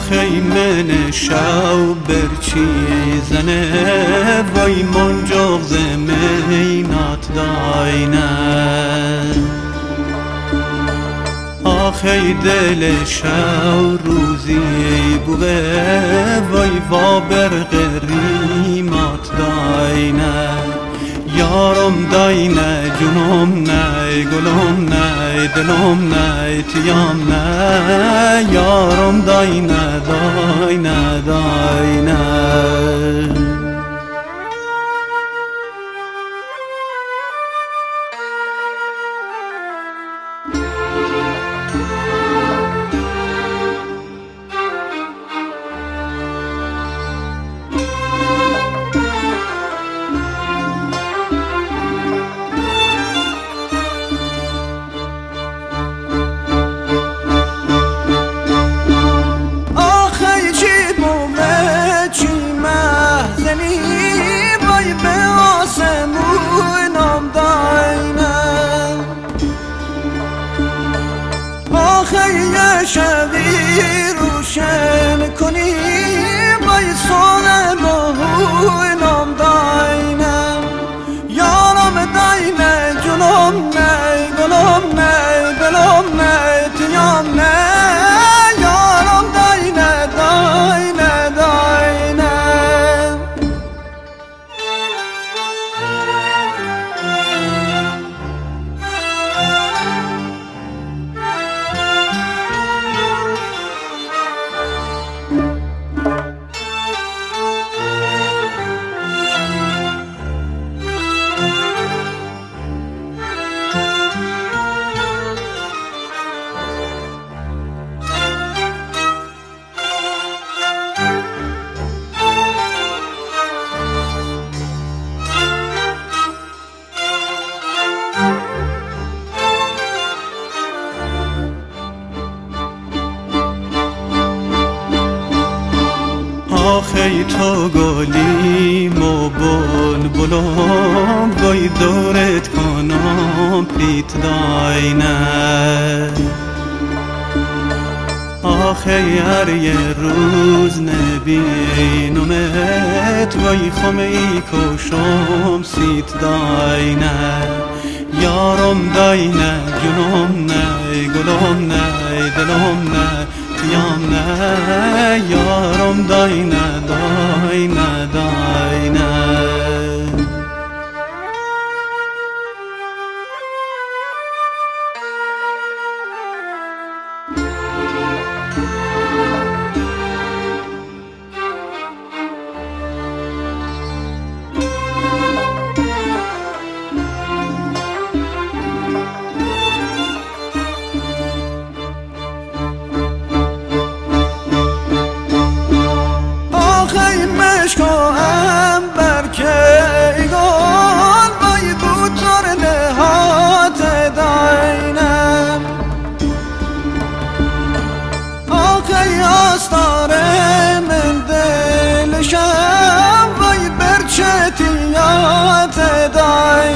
آخی من شو برچی زنه وای منجاق زمینات داینه آخی دل شو روزی بوه وای و برقریمات داینه یارم داینه جنوم نه گلم نه دلم نه تیام نه یارم داینه داینه داینه آخه شبی روشن کنی بای سال بهوی نام داینم یارم داینه جنوم نه گلم نه دلم نه تیام نه یارم داینه داینه داینه آخی تو گلیم و بلبلم وای دورت کنم پیت داینه آخی هر یه روز نبینمت وای خمی کشم سیت داینه یارم داینه جنوم نه گلم نه دلم نه تیام نه یارم داینه داینه داینه مشکوهم برکیگان وای بوتر نهات داینم آخی آستاره من دلشم وای برچتیات داینم